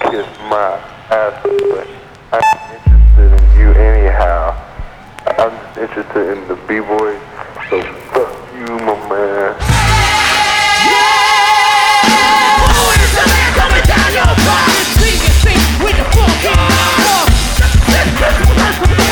kiss my ass, but I'm interested in you anyhow. I'm just interested in the B-boys, so